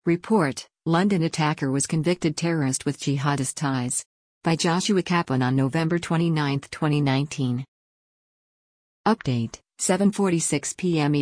Report: London attacker was convicted terrorist with jihadist ties. By Joshua Kaplan on November 29, 2019. Update: 7:46 p.m.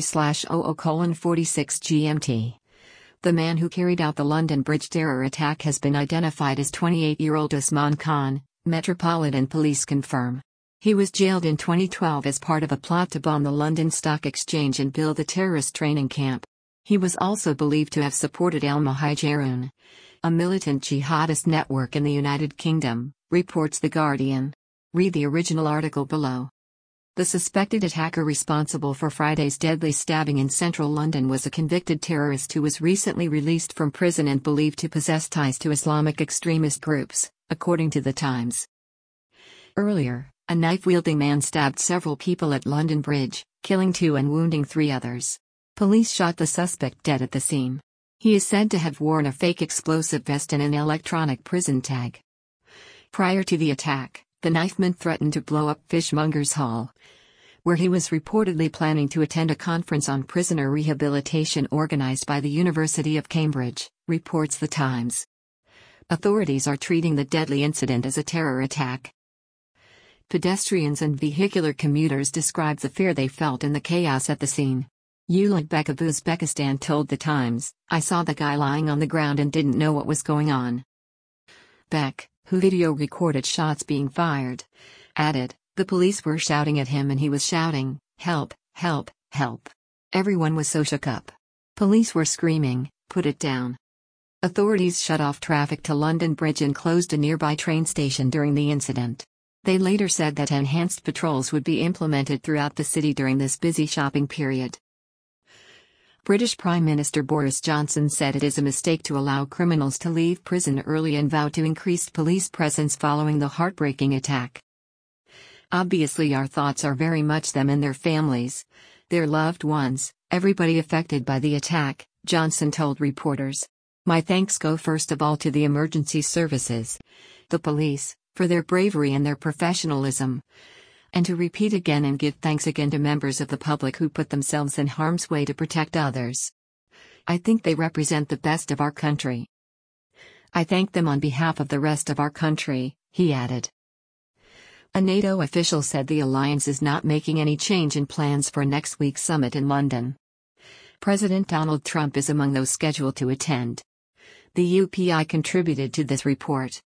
EST/00:46 GMT. The man who carried out the London Bridge terror attack has been identified as 28-year-old Usman Khan, Metropolitan Police confirm. He was jailed in 2012 as part of a plot to bomb the London Stock Exchange and build a terrorist training camp. He was also believed to have supported Al-Muhajirun, a militant jihadist network in the United Kingdom, reports The Guardian. Read the original article below. The suspected attacker responsible for Friday's deadly stabbing in central London was a convicted terrorist who was recently released from prison and believed to possess ties to Islamic extremist groups, according to The Times. Earlier, a knife-wielding man stabbed several people at London Bridge, killing 2 and wounding 3 others. Police shot the suspect dead at the scene. He is said to have worn a fake explosive vest and an electronic prison tag. Prior to the attack, the knifeman threatened to blow up Fishmongers Hall, where he was reportedly planning to attend a conference on prisoner rehabilitation organized by the University of Cambridge, reports The Times. Authorities are treating the deadly incident as a terror attack. Pedestrians and vehicular commuters described the fear they felt in the chaos at the scene. Yulik Bek of Uzbekistan told The Times, "I saw the guy lying on the ground and didn't know what was going on." Bek, who video recorded shots being fired, added, "The police were shouting at him and he was shouting, 'Help, help, help.' Everyone was so shook up. Police were screaming, 'Put it down.'" Authorities shut off traffic to London Bridge and closed a nearby train station during the incident. They later said that enhanced patrols would be implemented throughout the city during this busy shopping period. British Prime Minister Boris Johnson said it is a mistake to allow criminals to leave prison early and vowed to increased police presence following the heartbreaking attack. "Obviously our thoughts are very much them and their families, their loved ones, everybody affected by the attack," Johnson told reporters. "My thanks go first of all to the emergency services, the police, for their bravery and their professionalism. And to repeat again and give thanks again to members of the public who put themselves in harm's way to protect others. I think they represent the best of our country. I thank them on behalf of the rest of our country," he added. A NATO official said the alliance is not making any change in plans for next week's summit in London. President Donald Trump is among those scheduled to attend. The UPI contributed to this report.